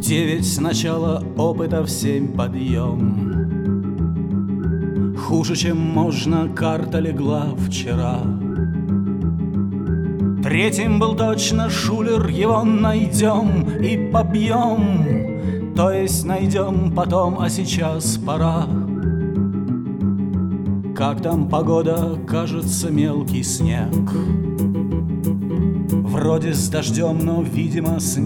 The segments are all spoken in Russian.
9 начала опыта, в 7 подъем. Хуже, чем можно, карта легла вчера. Третьим был точно шулер, его найдем и побьем. То есть найдем потом, а сейчас пора. Как там погода, кажется, мелкий снег. Вроде с дождем, но, видимо, с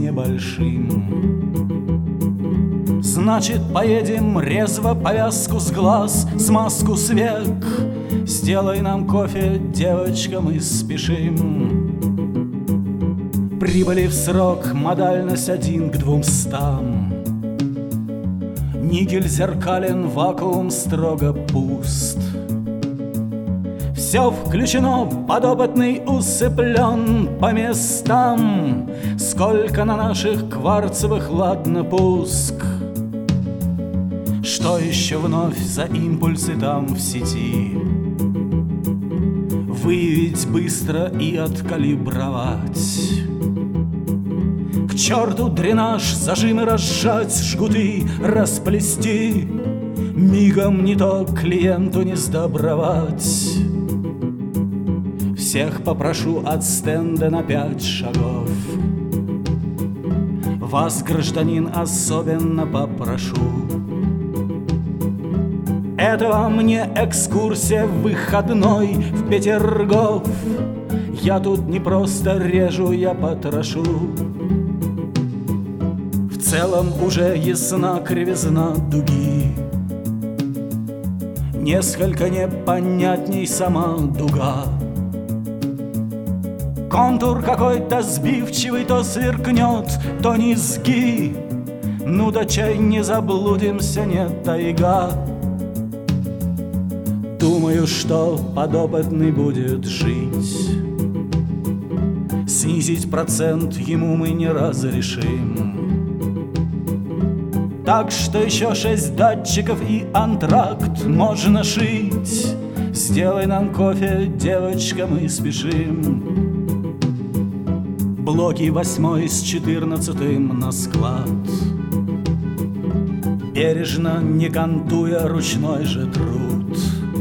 небольшим. Значит, поедем резво, повязку с глаз, смазку с век. Сделай нам кофе, девочка, мы спешим. Прибыли в срок, модальность 1 к 200. Никель зеркален, вакуум строго пуст. Все включено, подопытный усыплен по местам. Сколько на наших кварцевых, ладно, пуск. Что еще вновь за импульсы там в сети? Выявить быстро и откалибровать. К черту дренаж, зажимы разжать, жгуты расплести. Мигом не то клиенту не сдобровать. Всех попрошу от стенда на 5 шагов. Вас, гражданин, особенно попрошу. Это вам не экскурсия выходной в Петергоф. Я тут не просто режу, я потрошу. В целом уже ясна кривизна дуги. Несколько непонятней сама дуга. Контур какой-то сбивчивый, то сверкнет, то низги. Ну да чай не заблудимся, не тайга. Думаю, что подопытный будет жить. Снизить процент ему мы не разрешим. Так что еще 6 датчиков и антракт можно шить. Сделай нам кофе, девочка, мы спешим. Блоки 8 с 14 на склад. Бережно, не кантуя, ручной же труд.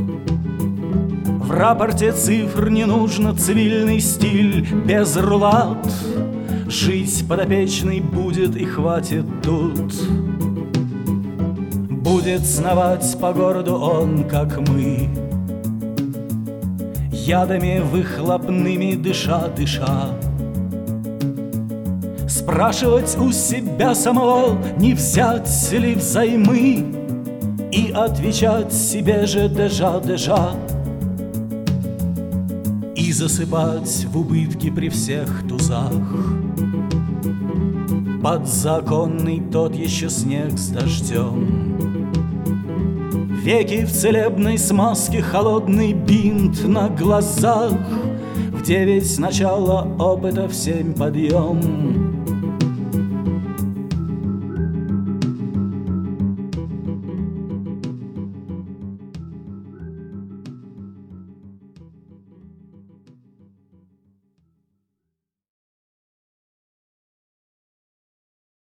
В рапорте цифр не нужно, цивильный стиль без рулат. Жить подопечный будет и хватит тут. Будет сновать по городу он, как мы, ядами выхлопными дыша. Спрашивать у себя самого, не взять ли взаймы, и отвечать себе же дежа. И засыпать в убытки при всех тузах. Подзаконный тот еще снег с дождем. Веки в целебной смазке, холодный бинт на глазах. В 9 начало опыта, в 7 подъем.